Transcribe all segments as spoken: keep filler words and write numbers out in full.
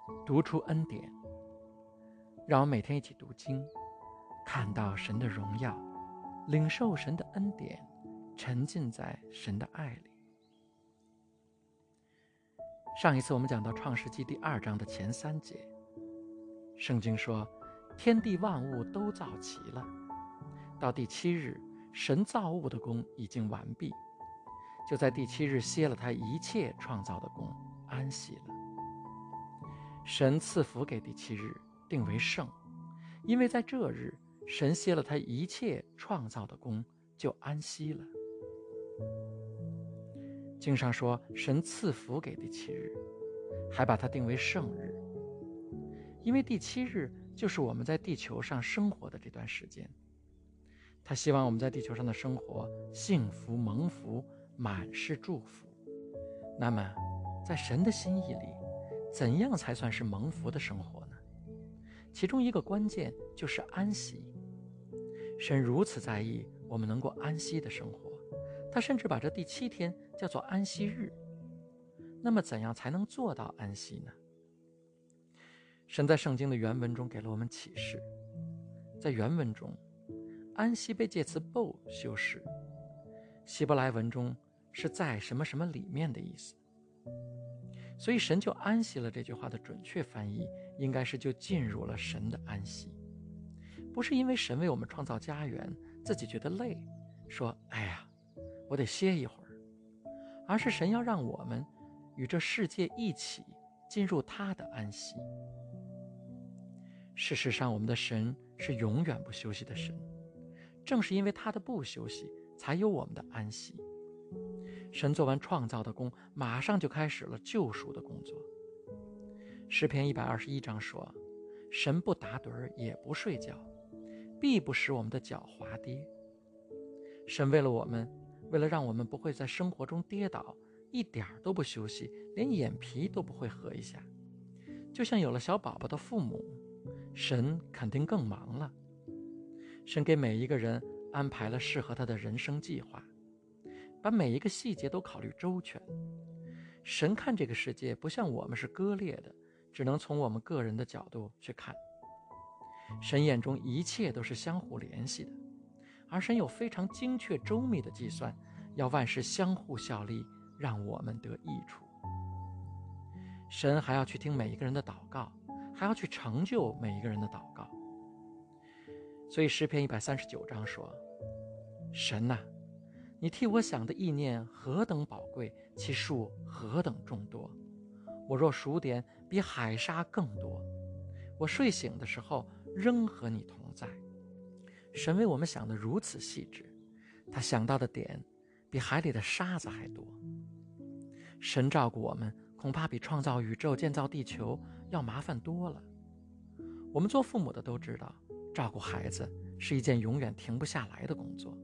读出恩典。让我们每天一起读经，看到神的荣耀，领受神的恩典，沉浸在神的爱里。上一次我们讲到创世纪第二章的前三节，圣经说天地万物都造齐了，到第七日，神造物的工已经完毕，就在第七日歇了他一切创造的工，安息了。神赐福给第七日，定为圣，因为在这日神歇了他一切创造的工，就安息了。经上说神赐福给第七日，还把它定为圣日，因为第七日就是我们在地球上生活的这段时间。他希望我们在地球上的生活幸福蒙福，满是祝福。那么在神的心意里，怎样才算是蒙福的生活呢？其中一个关键就是安息。神如此在意我们能够安息的生活，他甚至把这第七天叫做安息日。那么怎样才能做到安息呢？神在圣经的原文中给了我们启示。在原文中，安息被介词 bo 修饰，希伯来文中是在什么什么里面的意思。所以神就安息了这句话的准确翻译应该是就进入了神的安息，不是因为神为我们创造家园自己觉得累，说哎呀我得歇一会儿，而是神要让我们与这世界一起进入他的安息。事实上我们的神是永远不休息的神，正是因为他的不休息，才有我们的安息。神做完创造的工，马上就开始了救赎的工作。诗篇一百二十一章说，神不打盹也不睡觉，必不使我们的脚滑跌。神为了我们，为了让我们不会在生活中跌倒，一点都不休息，连眼皮都不会合一下。就像有了小宝宝的父母，神肯定更忙了。神给每一个人安排了适合他的人生计划，把每一个细节都考虑周全。神看这个世界不像我们是割裂的，只能从我们个人的角度去看。神眼中一切都是相互联系的，而神有非常精确周密的计算，要万事相互效力，让我们得益处。神还要去听每一个人的祷告，还要去成就每一个人的祷告。所以诗篇一百三十九章说，神啊，你替我想的意念何等宝贵，其数何等众多，我若数点，比海沙更多。我睡醒的时候仍和你同在。神为我们想得如此细致，他想到的点比海里的沙子还多。神照顾我们恐怕比创造宇宙建造地球要麻烦多了。我们做父母的都知道，照顾孩子是一件永远停不下来的工作。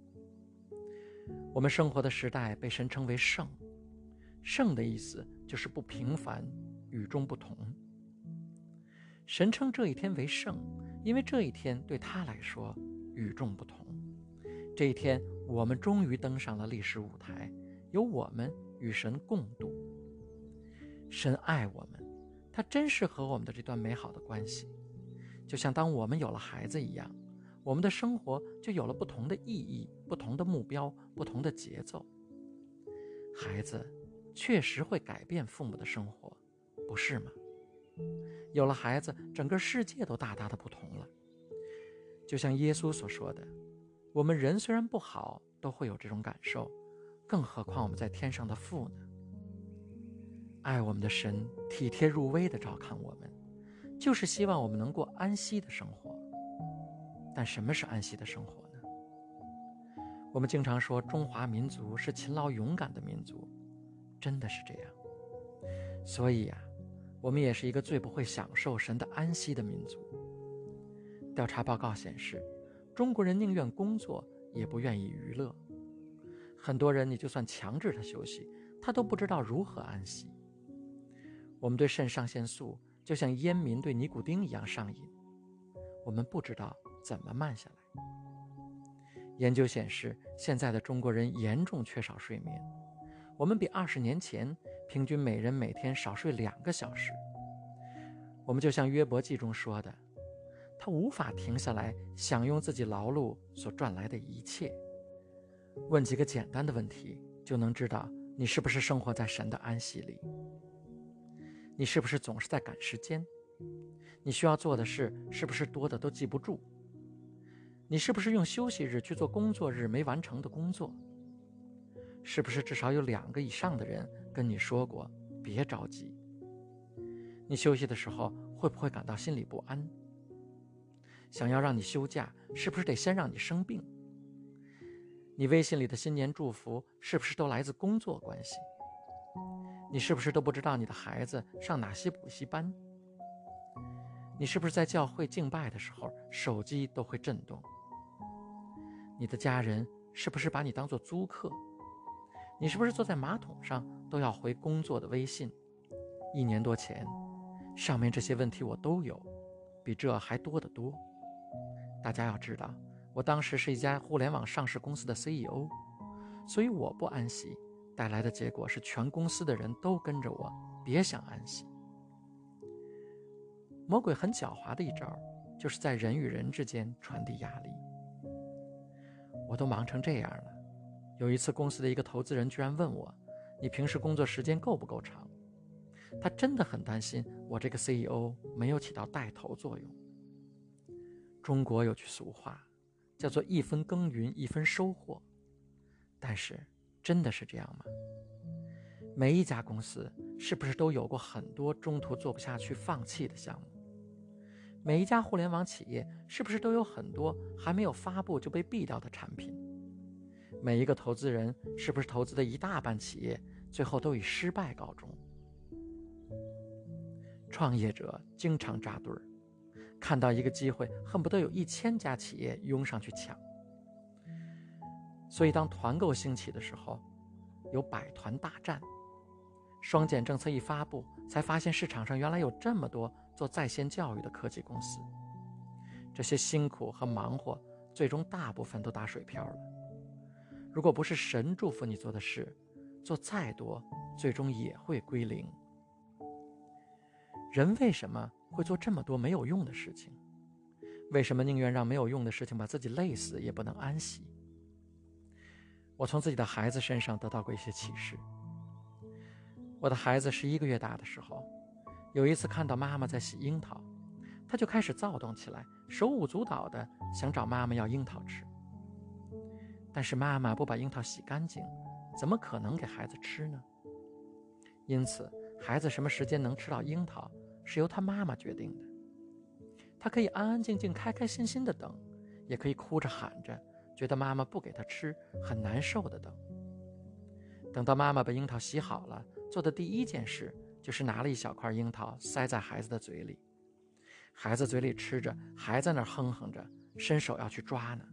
我们生活的时代被神称为圣，圣的意思就是不平凡，与众不同。神称这一天为圣，因为这一天对他来说与众不同。这一天我们终于登上了历史舞台，由我们与神共度。神爱我们，他真是和我们的这段美好的关系，就像当我们有了孩子一样，我们的生活就有了不同的意义，不同的目标，不同的节奏。孩子确实会改变父母的生活，不是吗？有了孩子，整个世界都大大的不同了。就像耶稣所说的，我们人虽然不好，都会有这种感受，更何况我们在天上的父呢？爱我们的神体贴入微地照看我们，就是希望我们能过安息的生活。但什么是安息的生活呢？我们经常说中华民族是勤劳勇敢的民族，真的是这样。所以啊，我们也是一个最不会享受神的安息的民族。调查报告显示，中国人宁愿工作，也不愿意娱乐。很多人你就算强制他休息，他都不知道如何安息。我们对肾上腺素就像烟民对尼古丁一样上瘾，我们不知道怎么慢下来。研究显示，现在的中国人严重缺少睡眠，我们比二十年前平均每人每天少睡两个小时。 我们就像约伯记中说的，他无法停下来享用自己劳碌所赚来的一切。问几个简单的问题，就能知道你是不是生活在神的安息里。你是不是总是在赶时间？你需要做的事是不是多的都记不住？你是不是用休息日去做工作日没完成的工作？是不是至少有两个以上的人跟你说过别着急？你休息的时候会不会感到心里不安？想要让你休假，是不是得先让你生病？你微信里的新年祝福是不是都来自工作关系？你是不是都不知道你的孩子上哪些补习班？你是不是在教会敬拜的时候手机都会震动？你的家人是不是把你当作租客？你是不是坐在马桶上都要回工作的微信？一年多前，上面这些问题我都有，比这还多得多。大家要知道，我当时是一家互联网上市公司的 C E O， 所以我不安息带来的结果是全公司的人都跟着我别想安息。魔鬼很狡猾的一招，就是在人与人之间传递压力。我都忙成这样了，有一次公司的一个投资人居然问我，你平时工作时间够不够长？他真的很担心我这个 C E O 没有起到带头作用。中国有句俗话叫做一分耕耘一分收获，但是真的是这样吗？每一家公司是不是都有过很多中途做不下去放弃的项目？每一家互联网企业是不是都有很多还没有发布就被毙掉的产品？每一个投资人是不是投资的一大半企业最后都以失败告终？创业者经常扎堆儿，看到一个机会恨不得有一千家企业拥上去抢。所以当团购兴起的时候，有百团大战。双减政策一发布，才发现市场上原来有这么多做在线教育的科技公司。这些辛苦和忙活，最终大部分都打水漂了。如果不是神祝福你做的事，做再多，最终也会归零。人为什么会做这么多没有用的事情？为什么宁愿让没有用的事情把自己累死，也不能安息？我从自己的孩子身上得到过一些启示。我的孩子十一个月大的时候，有一次看到妈妈在洗樱桃，他就开始躁动起来，手舞足蹈的想找妈妈要樱桃吃。但是妈妈不把樱桃洗干净，怎么可能给孩子吃呢？因此，孩子什么时间能吃到樱桃，是由他妈妈决定的。他可以安安静静、开开心心的等，也可以哭着喊着，觉得妈妈不给他吃，很难受的等。等到妈妈把樱桃洗好了，做的第一件事就是拿了一小块樱桃塞在孩子的嘴里。孩子嘴里吃着，还在那儿哼哼着，伸手要去抓呢。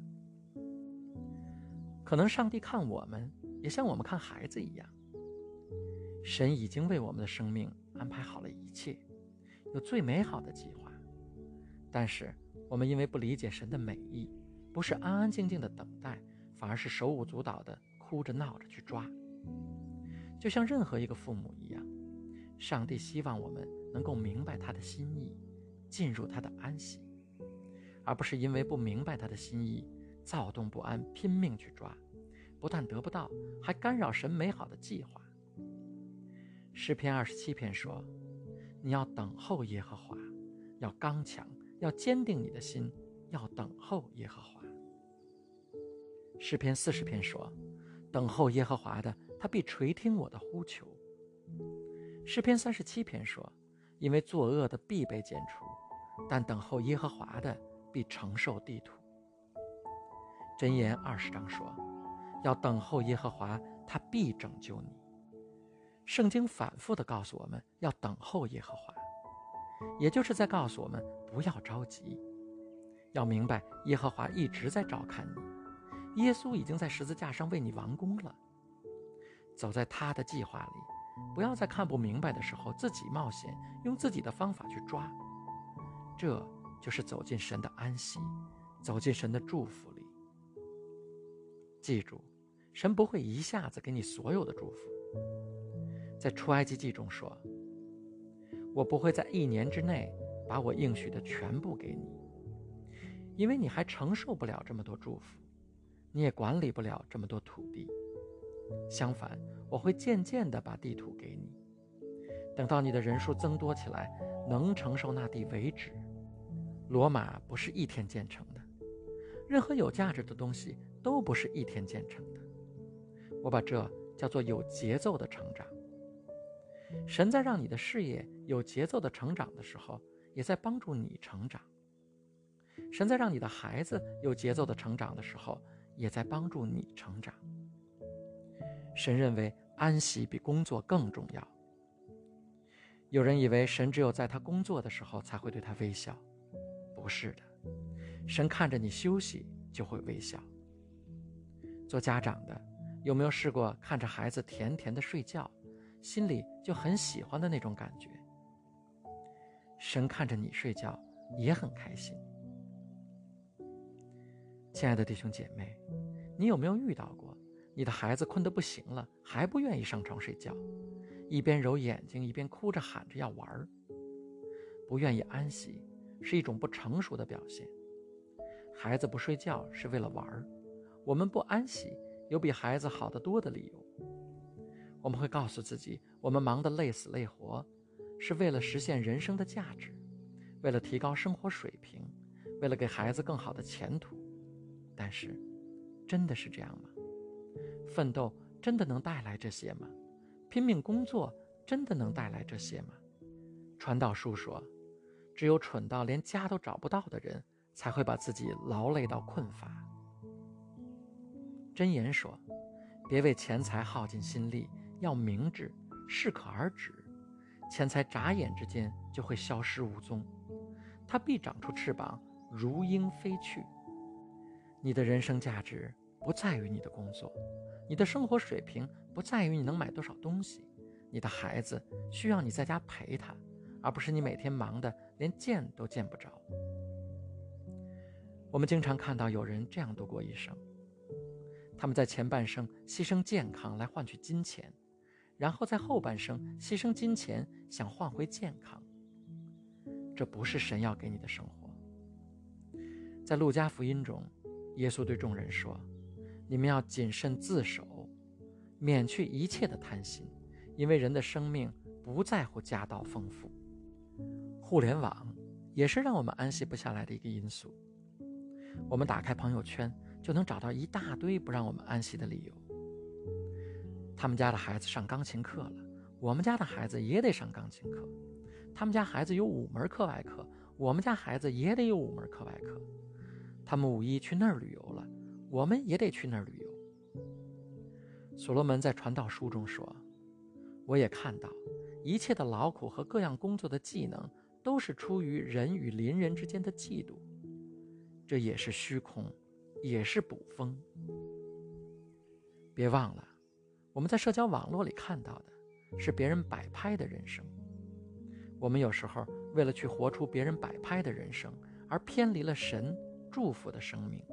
可能上帝看我们，也像我们看孩子一样。神已经为我们的生命安排好了一切，有最美好的计划。但是我们因为不理解神的美意，不是安安静静的等待，反而是手舞足蹈的哭着闹着去抓。就像任何一个父母一样，上帝希望我们能够明白他的心意，进入他的安息，而不是因为不明白他的心意，躁动不安，拼命去抓，不但得不到，还干扰神美好的计划。诗篇二十七篇说，你要等候耶和华，要刚强，要坚定你的心，要等候耶和华。诗篇四十篇说，等候耶和华的，他必垂听我的呼求。诗篇三十七篇说，因为作恶的必被剪除，但等候耶和华的必承受地土。箴言二十章说，要等候耶和华，他必拯救你。圣经反复地告诉我们要等候耶和华，也就是在告诉我们不要着急，要明白耶和华一直在照看你，耶稣已经在十字架上为你完工了。走在他的计划里，不要在看不明白的时候自己冒险，用自己的方法去抓。这就是走进神的安息，走进神的祝福里。记住，神不会一下子给你所有的祝福。在出埃及记中说，我不会在一年之内把我应许的全部给你，因为你还承受不了这么多祝福，你也管理不了这么多土地。相反，我会渐渐地把地土给你，等到你的人数增多起来，能承受那地为止。罗马不是一天建成的，任何有价值的东西都不是一天建成的。我把这叫做有节奏的成长。神在让你的事业有节奏的成长的时候，也在帮助你成长。神在让你的孩子有节奏的成长的时候，也在帮助你成长。神认为安息比工作更重要。有人以为神只有在他工作的时候才会对他微笑，不是的，神看着你休息就会微笑。做家长的有没有试过看着孩子甜甜的睡觉，心里就很喜欢的那种感觉？神看着你睡觉也很开心。亲爱的弟兄姐妹，你有没有遇到过你的孩子困得不行了，还不愿意上床睡觉，一边揉眼睛一边哭着喊着要玩？不愿意安息是一种不成熟的表现。孩子不睡觉是为了玩，我们不安息有比孩子好得多的理由。我们会告诉自己，我们忙得累死累活，是为了实现人生的价值，为了提高生活水平，为了给孩子更好的前途。但是，真的是这样吗？奋斗真的能带来这些吗？拼命工作真的能带来这些吗？传道书说，只有蠢到连家都找不到的人，才会把自己劳累到困乏。箴言说，别为钱财耗尽心力，要明智，适可而止。钱财眨眼之间就会消失无踪，它必长出翅膀，如鹰飞去。你的人生价值不在于你的工作，你的生活水平不在于你能买多少东西，你的孩子需要你在家陪他，而不是你每天忙得连见都见不着。我们经常看到有人这样度过一生，他们在前半生牺牲健康来换取金钱，然后在后半生牺牲金钱想换回健康。这不是神要给你的生活。在路加福音中，耶稣对众人说，你们要谨慎自守，免去一切的贪心，因为人的生命不在乎家道丰富。互联网也是让我们安息不下来的一个因素。我们打开朋友圈，就能找到一大堆不让我们安息的理由。他们家的孩子上钢琴课了，我们家的孩子也得上钢琴课。他们家孩子有五门课外课，我们家孩子也得有五门课外课。他们五一去那儿旅游了，我们也得去那儿旅游。所罗门在传道书中说，我也看到一切的劳苦和各样工作的技能，都是出于人与邻人之间的嫉妒，这也是虚空，也是捕风。别忘了，我们在社交网络里看到的是别人摆拍的人生。我们有时候为了去活出别人摆拍的人生，而偏离了神祝福的生命。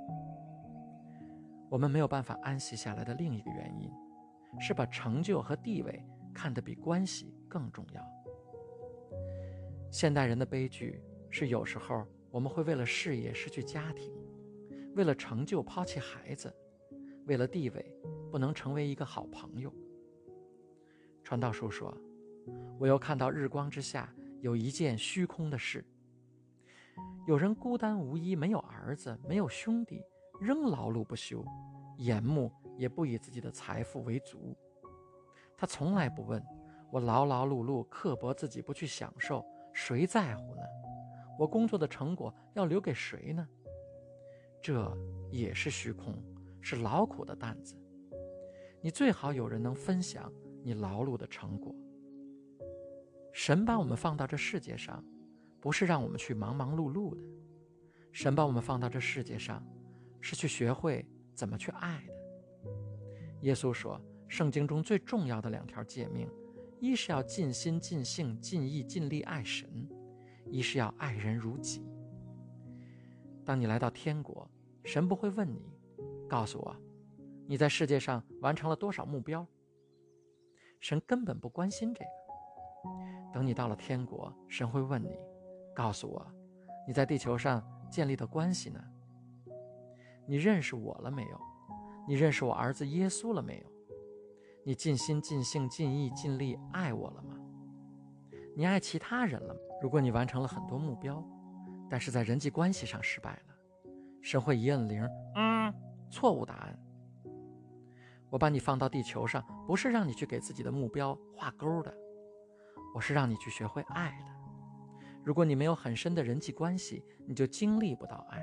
我们没有办法安息下来的另一个原因，是把成就和地位看得比关系更重要。现代人的悲剧是，有时候我们会为了事业失去家庭，为了成就抛弃孩子，为了地位不能成为一个好朋友。传道书说，我又看到日光之下有一件虚空的事，有人孤单无依，没有儿子，没有兄弟，仍劳碌不休，眼目也不以自己的财富为足。他从来不问，我劳劳碌碌刻薄自己不去享受，谁在乎呢？我工作的成果要留给谁呢？这也是虚空，是劳苦的担子。你最好有人能分享你劳碌的成果。神把我们放到这世界上，不是让我们去忙忙碌碌的。神把我们放到这世界上，是去学会怎么去爱的。耶稣说，圣经中最重要的两条诫命，一是要尽心尽性尽意尽力爱神，一是要爱人如己。当你来到天国，神不会问你，告诉我你在世界上完成了多少目标。神根本不关心这个。等你到了天国，神会问你， 告诉我，你在地球上建立的关系呢？你认识我了没有？你认识我儿子耶稣了没有？你尽心尽性尽意尽力爱我了吗？你爱其他人了吗？如果你完成了很多目标，但是在人际关系上失败了，神会一摁铃，嗯，错误答案。我把你放到地球上，不是让你去给自己的目标画勾的，我是让你去学会爱的。如果你没有很深的人际关系，你就经历不到爱。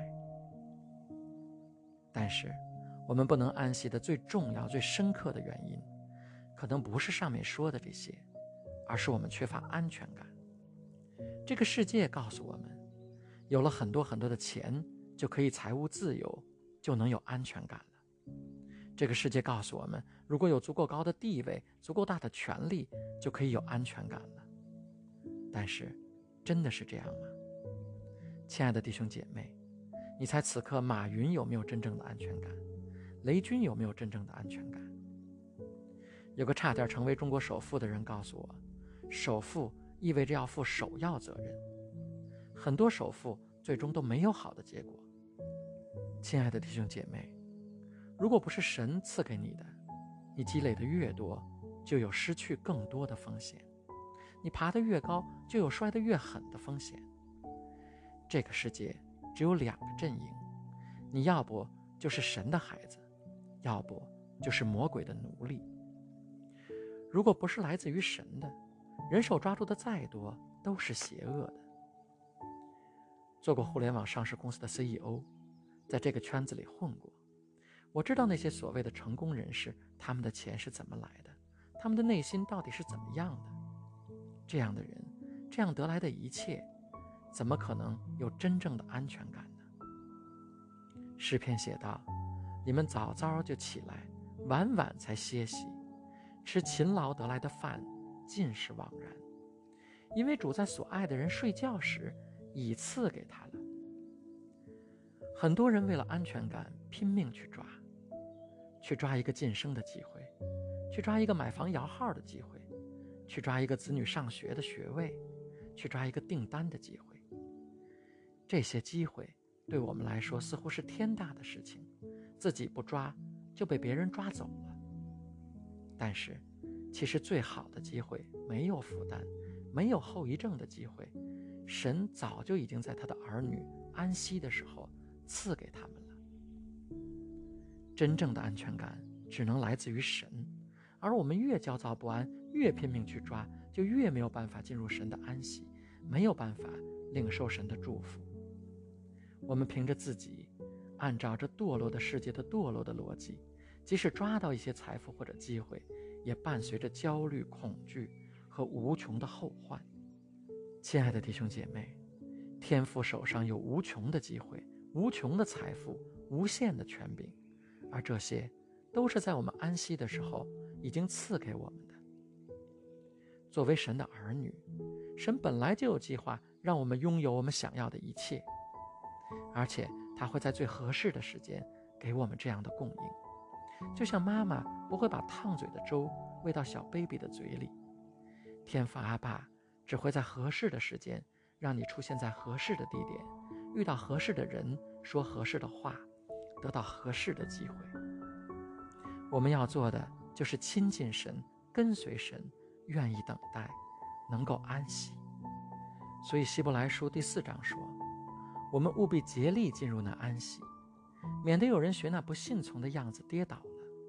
但是我们不能安息的最重要最深刻的原因，可能不是上面说的这些，而是我们缺乏安全感。这个世界告诉我们，有了很多很多的钱，就可以财务自由，就能有安全感了。这个世界告诉我们，如果有足够高的地位，足够大的权利，就可以有安全感了。但是真的是这样吗？亲爱的弟兄姐妹，你猜此刻马云有没有真正的安全感？雷军有没有真正的安全感？有个差点成为中国首富的人告诉我，首富意味着要负首要责任。很多首富最终都没有好的结果。亲爱的弟兄姐妹，如果不是神赐给你的，你积累的越多，就有失去更多的风险。你爬得越高，就有摔得越狠的风险。这个世界只有两个阵营，你要不就是神的孩子，要不就是魔鬼的奴隶。如果不是来自于神的，人手抓住的再多都是邪恶的。做过互联网上市公司的 C E O， 在这个圈子里混过，我知道那些所谓的成功人士，他们的钱是怎么来的，他们的内心到底是怎么样的。这样的人，这样得来的一切，怎么可能有真正的安全感呢？诗篇写道，你们早早就起来，晚晚才歇息，吃勤劳得来的饭，尽是枉然。因为主在所爱的人睡觉时已赐给他了。很多人为了安全感拼命去抓，去抓一个晋升的机会，去抓一个买房摇号的机会，去抓一个子女上学的学位，去抓一个订单的机会。这些机会对我们来说似乎是天大的事情，自己不抓就被别人抓走了。但是其实最好的机会，没有负担，没有后遗症的机会，神早就已经在他的儿女安息的时候赐给他们了。真正的安全感只能来自于神，而我们越焦躁不安，越拼命去抓，就越没有办法进入神的安息，没有办法领受神的祝福。我们凭着自己，按照这堕落的世界的堕落的逻辑，即使抓到一些财富或者机会，也伴随着焦虑、恐惧和无穷的后患。亲爱的弟兄姐妹，天父手上有无穷的机会，无穷的财富，无限的权柄，而这些都是在我们安息的时候已经赐给我们的。作为神的儿女，神本来就有计划让我们拥有我们想要的一切，而且他会在最合适的时间给我们这样的供应。就像妈妈不会把烫嘴的粥喂到小 baby 的嘴里，天父阿爸只会在合适的时间让你出现在合适的地点，遇到合适的人，说合适的话，得到合适的机会。我们要做的就是亲近神，跟随神，愿意等待，能够安息。所以希伯来书第四章说，我们务必竭力进入那安息，免得有人学那不信从的样子跌倒了。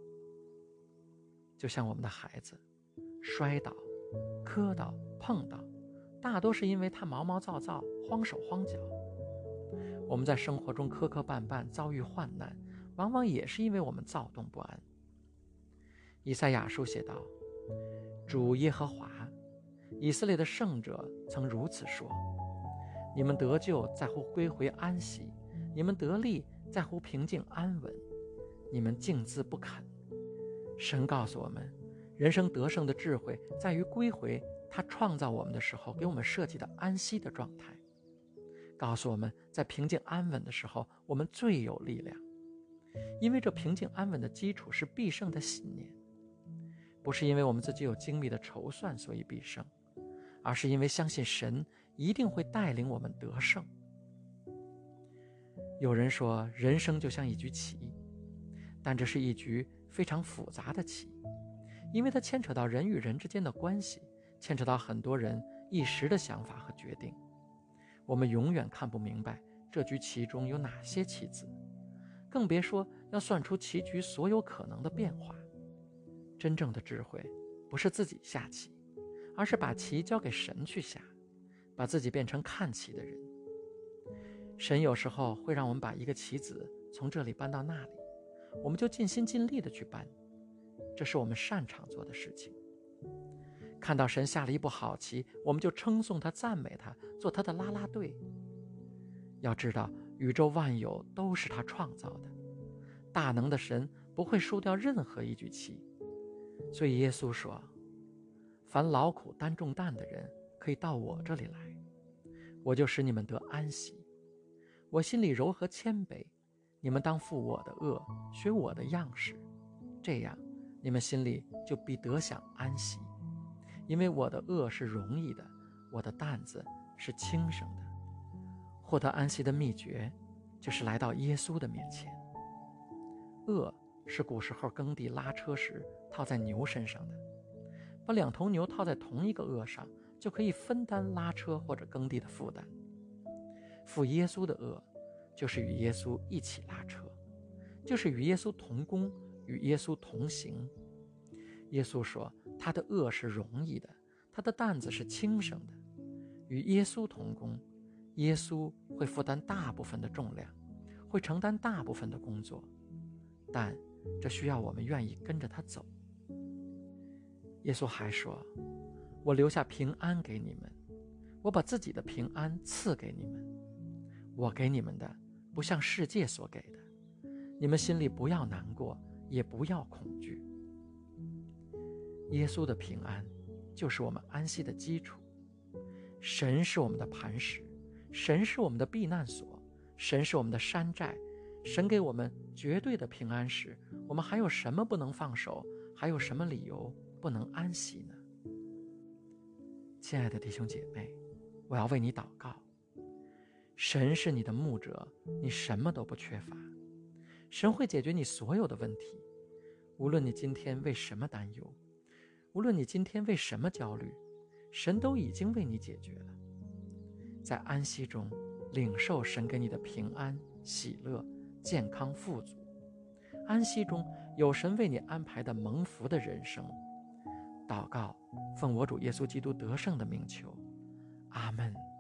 就像我们的孩子摔倒、磕倒、碰到，大多是因为他毛毛躁躁、慌手慌脚。我们在生活中磕磕绊绊，遭遇患难，往往也是因为我们躁动不安。以赛亚书写道，主耶和华，以色列的圣者曾如此说，你们得救在乎归回安息，你们得力在乎平静安稳，你们竟自不肯。神告诉我们，人生得胜的智慧在于归回他创造我们的时候给我们设计的安息的状态，告诉我们在平静安稳的时候我们最有力量。因为这平静安稳的基础是必胜的信念，不是因为我们自己有精密的筹算所以必胜，而是因为相信神一定会带领我们得胜。有人说，人生就像一局棋，但这是一局非常复杂的棋，因为它牵扯到人与人之间的关系，牵扯到很多人一时的想法和决定。我们永远看不明白这局棋中有哪些棋子，更别说要算出棋局所有可能的变化。真正的智慧不是自己下棋，而是把棋交给神去下，把自己变成看棋的人。神有时候会让我们把一个棋子从这里搬到那里，我们就尽心尽力地去搬，这是我们擅长做的事情。看到神下了一步好棋，我们就称颂他，赞美他，做他的啦啦队。要知道，宇宙万有都是他创造的，大能的神不会输掉任何一局棋。所以耶稣说，凡劳苦担重担的人可以到我这里来，我就使你们得安息。我心里柔和谦卑，你们当负我的恶，学我的样式，这样你们心里就必得享安息。因为我的恶是容易的，我的担子是轻省的。获得安息的秘诀就是来到耶稣的面前。恶是古时候耕地拉车时套在牛身上的，把两头牛套在同一个轭上，就可以分担拉车或者耕地的负担。负耶稣的轭，就是与耶稣一起拉车，就是与耶稣同工，与耶稣同行。耶稣说，他的轭是容易的，他的担子是轻省的。与耶稣同工，耶稣会负担大部分的重量，会承担大部分的工作，但这需要我们愿意跟着他走。耶稣还说，我留下平安给你们，我把自己的平安赐给你们，我给你们的不像世界所给的，你们心里不要难过，也不要恐惧。耶稣的平安就是我们安息的基础。神是我们的磐石，神是我们的避难所，神是我们的山寨。神给我们绝对的平安时，我们还有什么不能放手？还有什么理由不能安息呢？亲爱的弟兄姐妹，我要为你祷告。神是你的牧者，你什么都不缺乏。神会解决你所有的问题，无论你今天为什么担忧，无论你今天为什么焦虑，神都已经为你解决了。在安息中领受神给你的平安、喜乐、健康、富足。安息中有神为你安排的蒙福的人生。祷告，奉我主耶稣基督得胜的名求，阿们。